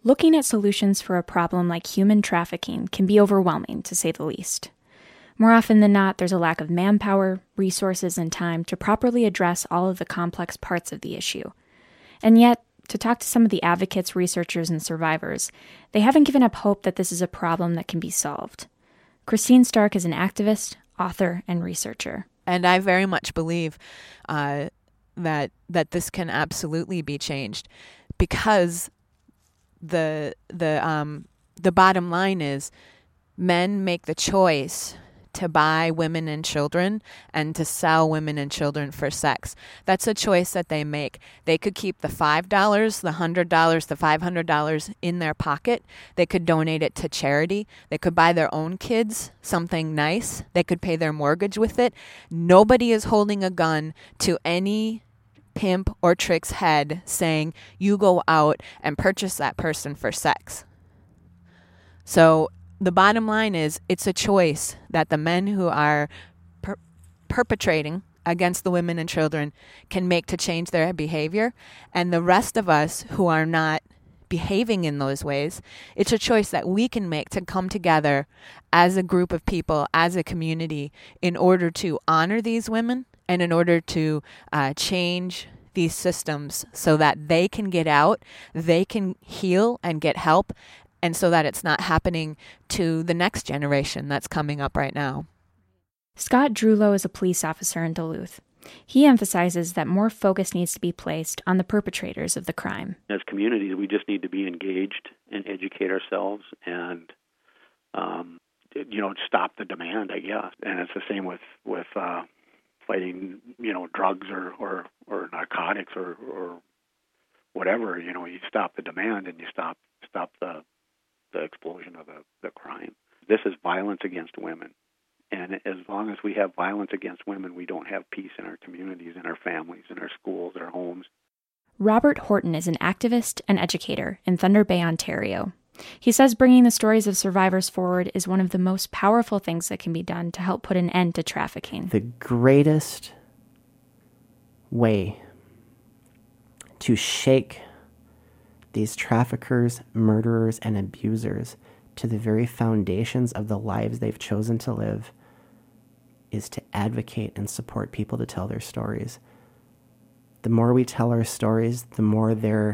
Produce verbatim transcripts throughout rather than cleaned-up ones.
Looking at solutions for a problem like human trafficking can be overwhelming, to say the least. More often than not, there's a lack of manpower, resources, and time to properly address all of the complex parts of the issue. And yet, to talk to some of the advocates, researchers, and survivors, they haven't given up hope that this is a problem that can be solved. Christine Stark is an activist, author, and researcher. And I very much believe uh, that that this can absolutely be changed, because the the um, the bottom line is men make the choice to buy women and children and to sell women and children for sex. That's a choice that they make. They could keep the five dollars, the one hundred dollars, the five hundred dollars in their pocket. They could donate it to charity. They could buy their own kids something nice. They could pay their mortgage with it. Nobody is holding a gun to any pimp or trick's head saying, you go out and purchase that person for sex. So the bottom line is it's a choice that the men who are per- perpetrating against the women and children can make to change their behavior. And the rest of us who are not behaving in those ways, it's a choice that we can make to come together as a group of people, as a community, in order to honor these women and in order to uh, change these systems so that they can get out, they can heal and get help, and so that it's not happening to the next generation that's coming up right now. Scott Drulow is a police officer in Duluth. He emphasizes that more focus needs to be placed on the perpetrators of the crime. As communities, we just need to be engaged and educate ourselves and, um, you know, stop the demand, I guess. And it's the same with, with uh, fighting, you know, drugs or, or, or narcotics or, or whatever. You know, you stop the demand and you stop stop the the explosion of the, the crime. This is violence against women. And as long as we have violence against women, we don't have peace in our communities, in our families, in our schools, our homes. Robert Horton is an activist and educator in Thunder Bay, Ontario. He says bringing the stories of survivors forward is one of the most powerful things that can be done to help put an end to trafficking. The greatest way to shake these traffickers, murderers, and abusers to the very foundations of the lives they've chosen to live is to advocate and support people to tell their stories. The more we tell our stories, the more their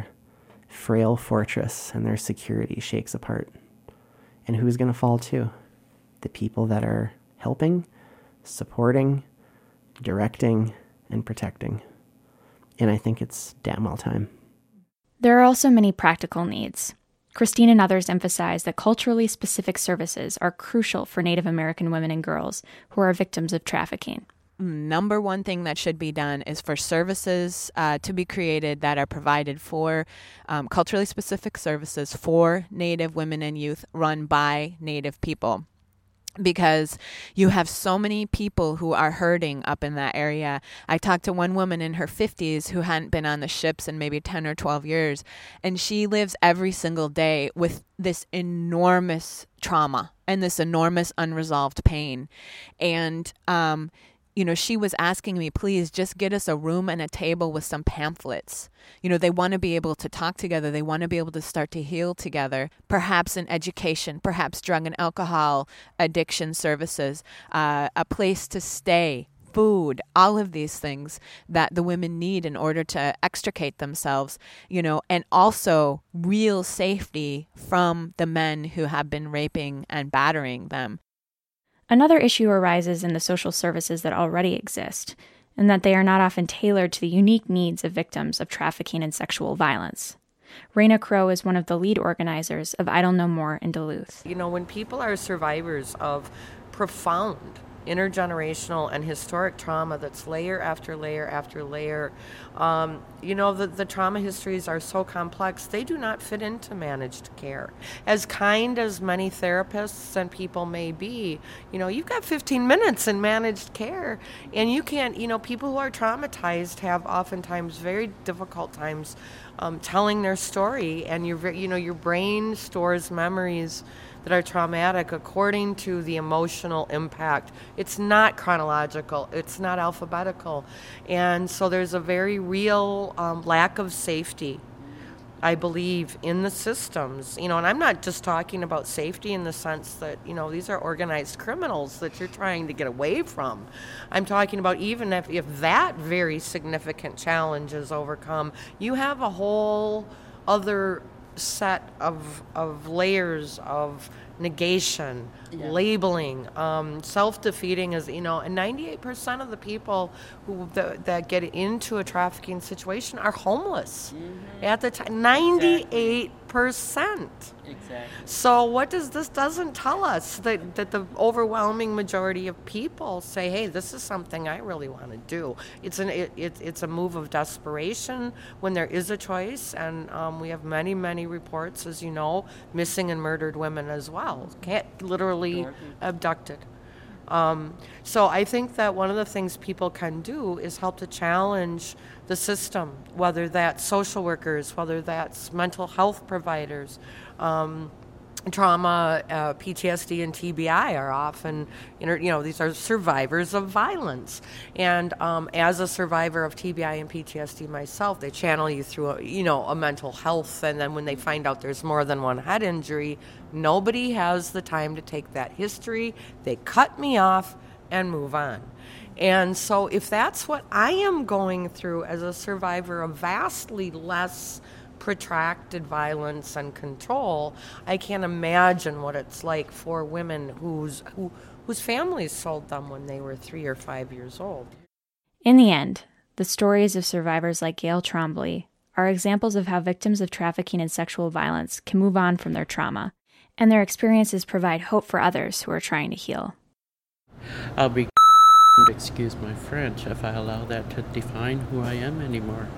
frail fortress and their security shakes apart. And who's going to fall too? The people that are helping, supporting, directing, and protecting. And I think it's damn well time. There are also many practical needs. Christine and others emphasize that culturally specific services are crucial for Native American women and girls who are victims of trafficking. Number one thing that should be done is for services uh, to be created that are provided for um, culturally specific services for Native women and youth run by Native people. Because you have so many people who are hurting up in that area. I talked to one woman in her fifties who hadn't been on the ships in maybe ten or twelve years, and she lives every single day with this enormous trauma and this enormous unresolved pain. And, um, you know, she was asking me, please just get us a room and a table with some pamphlets. You know, they want to be able to talk together. They want to be able to start to heal together, perhaps in education, perhaps drug and alcohol addiction services, uh, a place to stay, food, all of these things that the women need in order to extricate themselves, you know, and also real safety from the men who have been raping and battering them. Another issue arises in the social services that already exist, and that they are not often tailored to the unique needs of victims of trafficking and sexual violence. Raina Crow is one of the lead organizers of Idle No More in Duluth. You know, when people are survivors of profound intergenerational and historic trauma that's layer after layer after layer, um, you know, the, the trauma histories are so complex, they do not fit into managed care. As kind as many therapists and people may be, you know, you've got fifteen minutes in managed care, and you can't, you know, people who are traumatized have oftentimes very difficult times um, telling their story, and your, you know, your brain stores memories that are traumatic according to the emotional impact. It's not chronological, it's not alphabetical. And so there's a very real um, lack of safety I believe in the systems, you know, and I'm not just talking about safety in the sense that, you know, these are organized criminals that you're trying to get away from. I'm talking about even if, if that very significant challenge is overcome, you have a whole other set of of layers of negation, yeah. labeling, um, self-defeating is, you know, and ninety-eight percent of the people who that, that get into a trafficking situation are homeless mm-hmm. at the time. ninety-eight percent. Exactly. So what does this doesn't tell us that, that the overwhelming majority of people say, hey, this is something I really want to do. It's an it, it, it's a move of desperation when there is a choice, and um, we have many, many reports, as you know, missing and murdered women as well. Can't literally Dorothy. abducted. Um, so I think that one of the things people can do is help to challenge the system, whether that's social workers, whether that's mental health providers. Um, trauma, uh, P T S D, and T B I are often, you know, you know these are survivors of violence. And um, as a survivor of T B I and P T S D myself, they channel you through, a, you know, a mental health. And then when they find out there's more than one head injury, nobody has the time to take that history. They cut me off and move on. And so if that's what I am going through as a survivor of vastly less protracted violence and control, I can't imagine what it's like for women whose who, whose families sold them when they were three or five years old. In the end, the stories of survivors like Gail Trombley are examples of how victims of trafficking and sexual violence can move on from their trauma, and their experiences provide hope for others who are trying to heal. I'll be excuse my French if I allow that to define who I am anymore.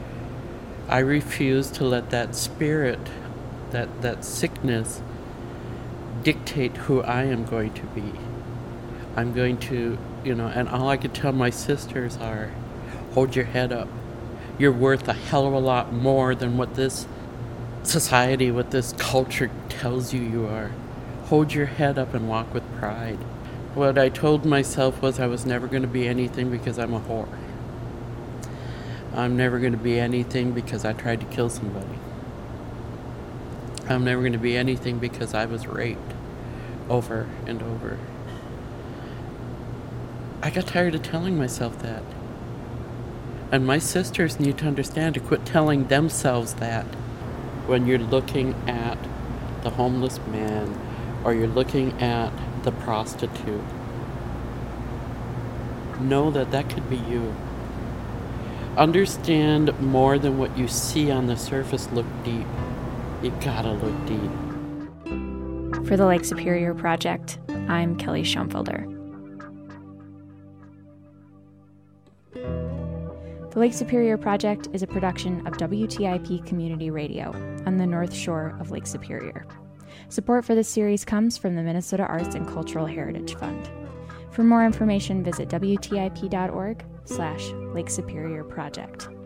I refuse to let that spirit, that, that sickness, dictate who I am going to be. I'm going to, you know, and all I could tell my sisters are, hold your head up. You're worth a hell of a lot more than what this society, what this culture tells you you are. Hold your head up and walk with pride. What I told myself was I was never going to be anything because I'm a whore. I'm never going to be anything because I tried to kill somebody. I'm never going to be anything because I was raped over and over. I got tired of telling myself that. And my sisters need to understand to quit telling themselves that. When you're looking at the homeless man or you're looking at the prostitute, know that that could be you. Understand more than what you see on the surface. Look deep. You gotta look deep. For the Lake Superior Project, I'm Kelly Schoenfelder. The Lake Superior Project is a production of W T I P Community Radio on the North Shore of Lake Superior. Support for this series comes from the Minnesota Arts and Cultural Heritage Fund. For more information, visit W T I P dot org slash Lake Superior Project.